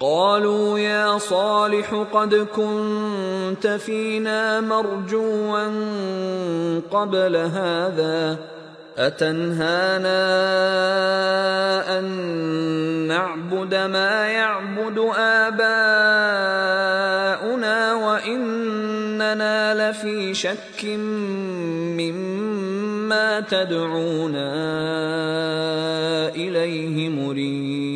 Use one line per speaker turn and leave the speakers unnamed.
قالوا يا صالح قد كنت فينا مرجوا قبل هذا أتنهانا أن نعبد ما يعبد آباؤنا وإننا لفي شك مما تدعونا إليه مريب.